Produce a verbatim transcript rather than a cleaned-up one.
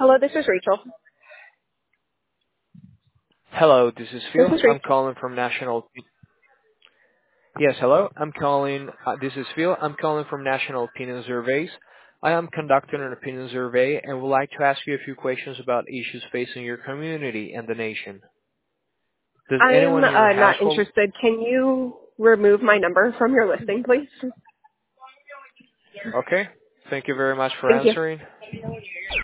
Hello, this is Rachel. Hello, this is This Phil. is I'm Rachel. calling from National. Yes, hello. I'm calling. Uh, this is Phil. I'm calling from National Opinion Surveys. I am conducting an opinion survey and would like to ask you a few questions about issues facing your community and the nation. Does I'm anyone in your uh, not household? interested. Can you remove my number from your listing, please? Okay. Thank you very much for Thank you. answering.